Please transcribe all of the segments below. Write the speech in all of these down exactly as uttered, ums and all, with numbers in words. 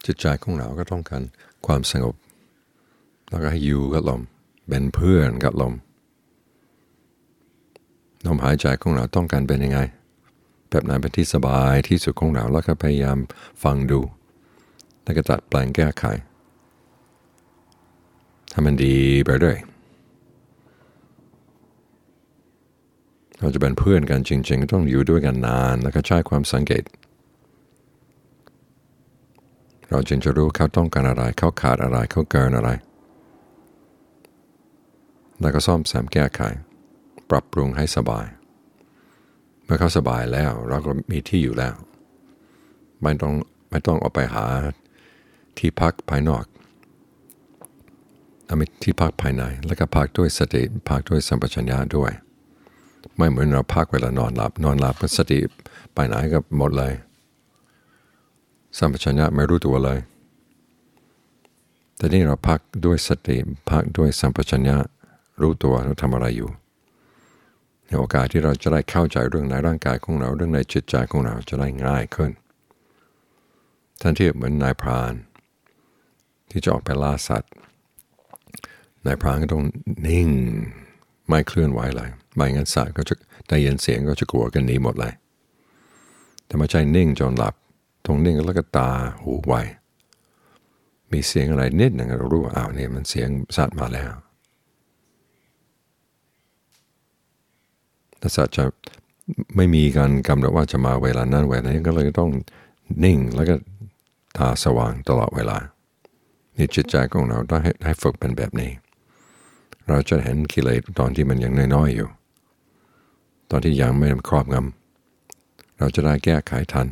จิตใจของเราก็ต้องการความสงบแล้วก็ให้อยู่กับลมเป็นเพื่อนกับลมลมหายใจของเราต้องการเป็นยังไงแบบไหนเป็นที่สบายที่สุดของเราแล้วก็พยายามฟังดูแล้วก็จัดแปลงแก้ไขถ้ามันดีไปด้วยเราจะเป็นเพื่อนกันจริงๆต้องอยู่ด้วยกันนานแล้วก็ใช้ความสังเกตเราจึงจะรู้เขาต้องการอะไรเขาขาดอะไรเขาเกินอะไรแล้วก็ซ่อมแซมแก้ไขปรับปรุงให้สบายเมื่อเขาสบายแล้วเราก็มีที่อยู่แล้วไม่ต้องไม่ต้องออกไปหาที่พักภายนอกเอาที่พักภายในแล้วก็พักด้วยสติพักด้วยสัมปชัญญะด้วยไม่เหมือนเราพักเวลานอนหลับนอนหลับก็สติไปไหนก็หมดเลยสัมปชัญญะไม่รู้ตัวเลยแต่นี่เราพักด้วยสติพักด้วยสัมปชัญญะรู้ตัวเราทำอะไรอยู่ในโอกาสที่เราจะได้เข้าใจเรื่องในร่างกายของเราเรื่องในจิตใจของเราจะได้ง่ายขึ้นท่านที่เหมือนนายพรานที่จะออกไปล่าสัตว์นายพรานก็ต้องนิ่งไม่เคลื่อนไหวเลยไม่งั้นสัตว์ก็จะได้ยินเสียงก็จะกลัวกันหนีหมดเลยแต่ไม่ใช่นิ่งจนหลับตรงนิ่งแล้วก็ตาหูไวมีเสียงอะไรนิดหนึ่งเรารู้ว่าอ้าวนี่มันเสียงสัตว์มาแล้วแต่สัตว์จะไม่มีการกำหนดว่าจะมาเวลานั้นเวลานี้ก็เลยต้องนิ่งแล้วก็ตาสว่างตลอดเวลานี่จิตใจของเราต้องให้ให้ฝึกเป็นแบบนี้เราจะเห็นกิเลสตอนที่มันยังน้อยๆอยู่ตอนที่ยังไม่ครอบงำเราจะได้แก้ไขทัน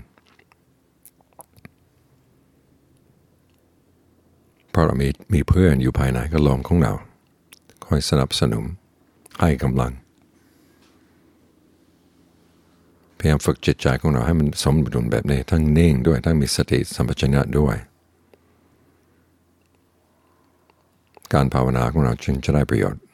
เพราะเรามีมีเพื่อนอยู่ภายในก็ลมของเราคอยสนับสนุนให้กำลังพยายามฝึกจิตใจของเราให้มันสมดุลแบบนี้ทั้งนิ่งด้วยทั้งมีสติสัมปชัญญะด้วยการภาวนาของเราจึงจะได้ประโยชน์